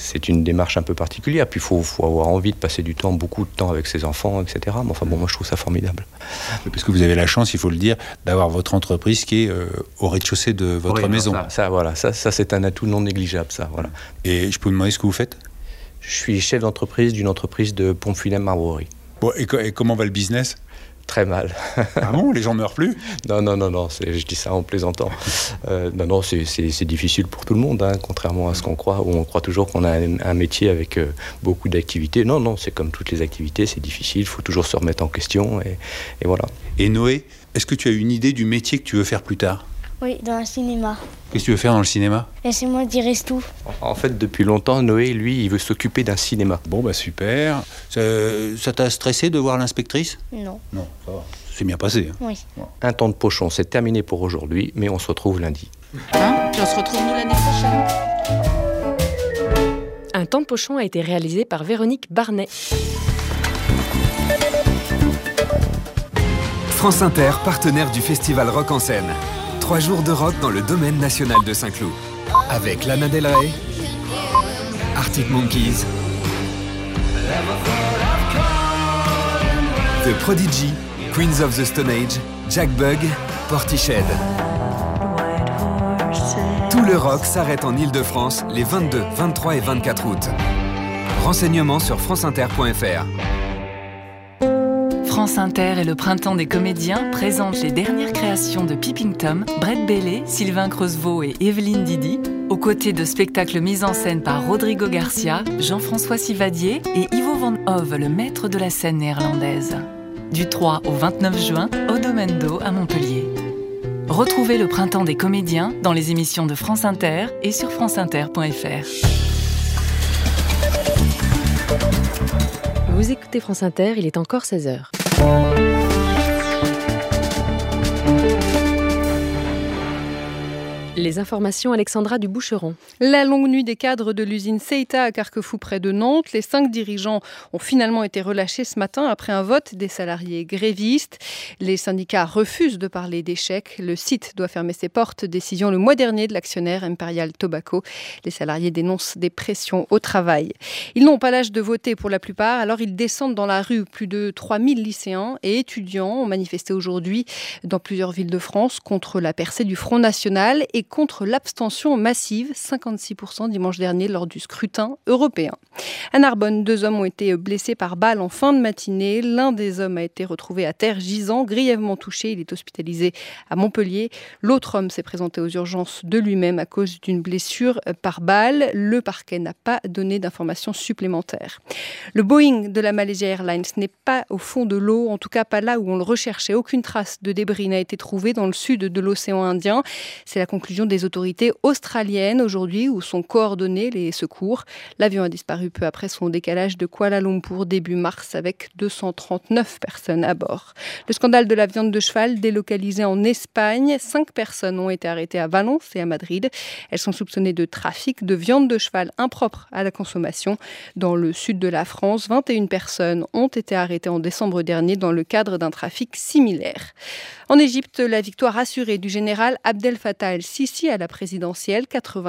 c'est une démarche un peu particulière. Puis il faut avoir envie de passer du temps, beaucoup de temps avec ses enfants, etc. Mais enfin bon, moi je trouve ça formidable. Parce que vous avez la chance, il faut le dire, d'avoir votre entreprise qui est au rez-de-chaussée de votre maison. Ça c'est un atout non négligeable, ça, voilà. Et je peux vous demander ce que vous faites ? Je suis chef d'entreprise d'une entreprise de pompes funèbres Marborie. Bon, et comment va le business ? Très mal. Ah bon, les gens meurent plus ? Non, je dis ça en plaisantant. Non, c'est difficile pour tout le monde, hein, contrairement à ce qu'on croit, où on croit toujours qu'on a un métier avec beaucoup d'activités. Non, c'est comme toutes les activités, c'est difficile, il faut toujours se remettre en question, et voilà. Et Noé, est-ce que tu as une idée du métier que tu veux faire plus tard ? Oui, dans le cinéma. Qu'est-ce que tu veux faire dans le cinéma ? Laissez-moi dire tout. En fait, depuis longtemps, Noé, lui, il veut s'occuper d'un cinéma. Bon, bah super. Ça t'a stressé de voir l'inspectrice ? Non. Non, ça va. C'est bien passé. Hein. Oui. Un temps de pochon, c'est terminé pour aujourd'hui, mais on se retrouve lundi. Puis on se retrouve nous l'année prochaine. Un temps de pochon a été réalisé par Véronique Barnet. France Inter, partenaire du festival Rock en Seine. 3 jours de rock dans le domaine national de Saint-Cloud. Avec Lana Del Rey, Arctic Monkeys, The Prodigy, Queens of the Stone Age, Jack Bugg, Portishead. Tout le rock s'arrête en Ile-de-France les 22, 23 et 24 août. Renseignements sur franceinter.fr. France Inter et le Printemps des comédiens présentent les dernières créations de Peeping Tom, Brett Bailey, Sylvain Creusevaux et Evelyne Didi, aux côtés de spectacles mis en scène par Rodrigo Garcia, Jean-François Sivadier et Ivo Van Hove, le maître de la scène néerlandaise. Du 3 au 29 juin, au Domaine d'Eau à Montpellier. Retrouvez le Printemps des comédiens dans les émissions de France Inter et sur franceinter.fr. Vous écoutez France Inter, il est encore 16h. Les informations, Alexandra du Boucheron. La longue nuit des cadres de l'usine Seita à Carquefou près de Nantes. Les 5 dirigeants ont finalement été relâchés ce matin après un vote des salariés grévistes. Les syndicats refusent de parler d'échec. Le site doit fermer ses portes. Décision le mois dernier de l'actionnaire Imperial Tobacco. Les salariés dénoncent des pressions au travail. Ils n'ont pas l'âge de voter pour la plupart, alors ils descendent dans la rue. Plus de 3000 lycéens et étudiants ont manifesté aujourd'hui dans plusieurs villes de France contre la percée du Front National et contre l'abstention massive, 56% dimanche dernier lors du scrutin européen. À Narbonne, 2 hommes ont été blessés par balle en fin de matinée. L'un des hommes a été retrouvé à terre gisant, grièvement touché. Il est hospitalisé à Montpellier. L'autre homme s'est présenté aux urgences de lui-même à cause d'une blessure par balle. Le parquet n'a pas donné d'informations supplémentaires. Le Boeing de la Malaysia Airlines n'est pas au fond de l'eau, en tout cas pas là où on le recherchait. Aucune trace de débris n'a été trouvée dans le sud de l'océan Indien. C'est la conclusion des autorités australiennes aujourd'hui où sont coordonnés les secours. L'avion a disparu peu après son décalage de Kuala Lumpur début mars avec 239 personnes à bord. Le scandale de la viande de cheval délocalisée en Espagne. 5 personnes ont été arrêtées à Valence et à Madrid. Elles sont soupçonnées de trafic de viande de cheval impropre à la consommation. Dans le sud de la France, 21 personnes ont été arrêtées en décembre dernier dans le cadre d'un trafic similaire. En Égypte, la victoire assurée du général Abdel Fattah el-Sisi à la présidentielle,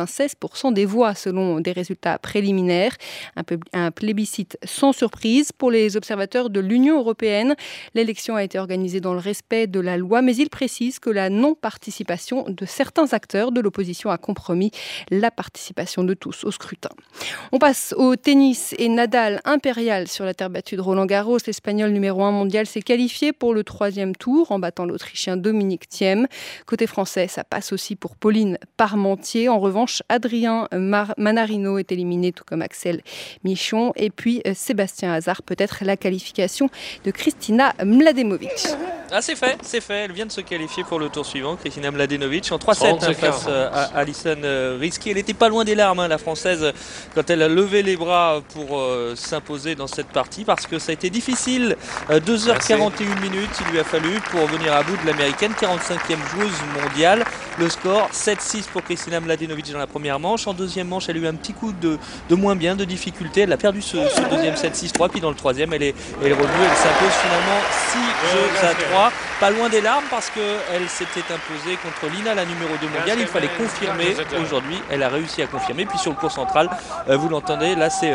96% des voix selon des résultats préliminaires. Un plébiscite sans surprise pour les observateurs de l'Union européenne. L'élection a été organisée dans le respect de la loi, mais il précise que la non-participation de certains acteurs de l'opposition a compromis la participation de tous au scrutin. On passe au tennis et Nadal impérial sur la terre battue de Roland-Garros. L'Espagnol numéro 1 mondial s'est qualifié pour le 3e tour en battant l'Autrichien Dominique Thiem. Côté français, ça passe aussi pour Pauline Parmentier. En revanche, Adrien Manarino est éliminé, tout comme Axel Michon. Et puis Sébastien Hazard, peut-être la qualification de Kristina Mladenovic. Ah, c'est fait. Elle vient de se qualifier pour le tour suivant, Kristina Mladenovic, en 3-7 face à Alison Risky. Elle n'était pas loin des larmes, la Française, quand elle a levé les bras pour s'imposer dans cette partie, parce que ça a été difficile. 2h41 minutes, il lui a fallu pour venir à bout de l'américaine, 45e joueuse mondiale. Le score 7-6 pour Kristina Mladenovic dans la première manche. En deuxième manche, elle a eu un petit coup de moins bien, de difficulté. Elle a perdu ce deuxième 7-6-3, puis dans le troisième, elle est revenue. Elle s'impose finalement 6 jeux à 3 3. Pas loin des larmes parce qu'elle s'était imposée contre Lina, la numéro 2 mondiale. Il fallait confirmer aujourd'hui. Elle a réussi à confirmer. Puis sur le cours central, vous l'entendez, là c'est